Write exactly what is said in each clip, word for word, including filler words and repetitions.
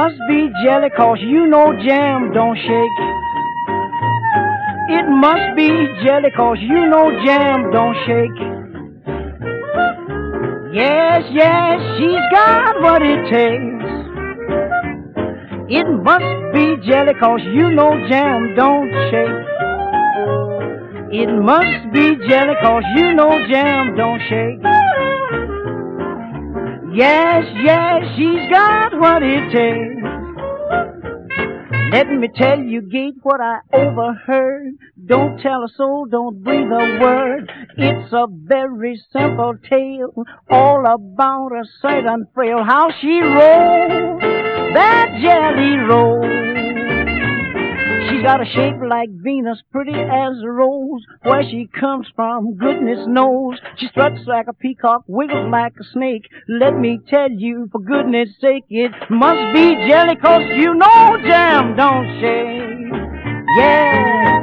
must be jelly, 'cause you know jam don't shake. It must be jelly, 'cause you know jam don't shake. Yes, yes, she's got what it takes. It must be jelly, 'cause you know jam don't shake. It must be jelly, 'cause you know jam don't shake. Yes, yes, she's got what it takes. Let me tell you, Gate, what I overheard. Don't tell a soul, don't breathe a word. It's a very simple tale, all about a certain frail, how she rolled that jelly roll. She's got a shape like Venus, pretty as a rose. Where she comes from, goodness knows. She struts like a peacock, wiggles like a snake. Let me tell you, for goodness sake, it must be jelly, 'cause you know jam don't shake. Yeah.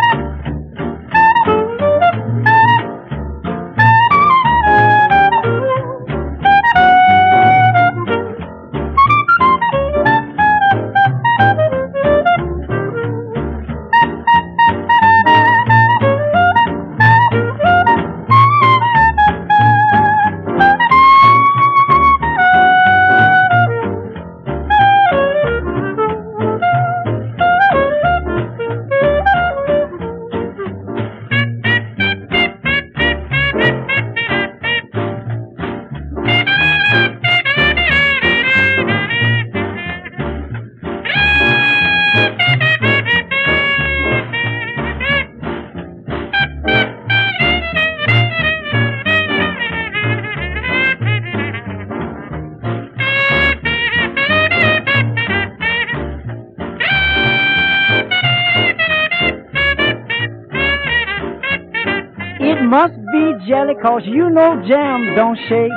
It must be jelly, 'cause you know jam don't shake.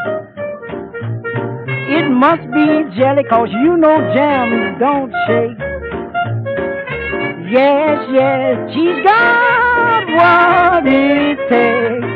It must be jelly, 'cause you know jam don't shake. Yes, yes, she's got what it takes.